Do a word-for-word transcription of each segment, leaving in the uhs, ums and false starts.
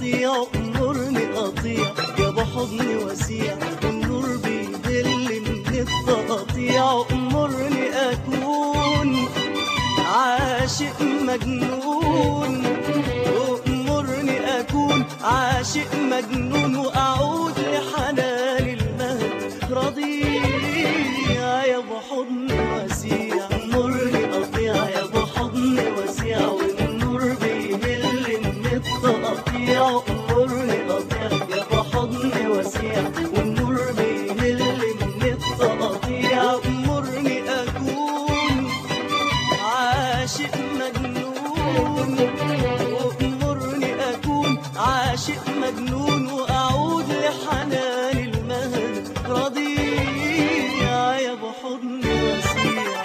أطيع أمرني أطيع يا بحضن وسيع والنور بيدل من التقطيع. أمرني أكون عاشق مجنون، أمرني أكون عاشق مجنون وأعود لحنان المهد رضيع يا بحضن وسيع. أمرني أطيع يا بحضن وسيع والنور بيهل من التقطيع. أمرني أطيع يا بحضن وسيع والنور بيهل من التقطيع. أمرني أكون عاشق مجنون، وأمرني أكون عاشق مجنون وأعود لحنان المهد رضيع يا بحضن وسيع.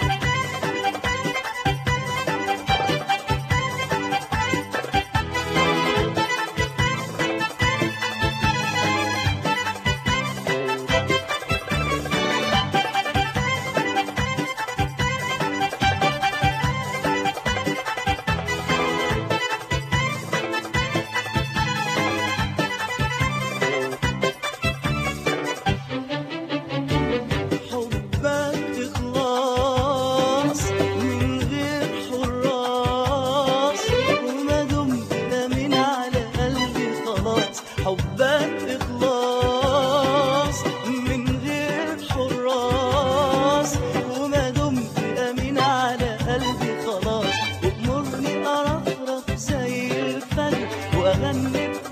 حبك إخلاص من غير حراس وما دمت أمين على قلبي خلاص. أمرني أرفرف زي الفجر وأغني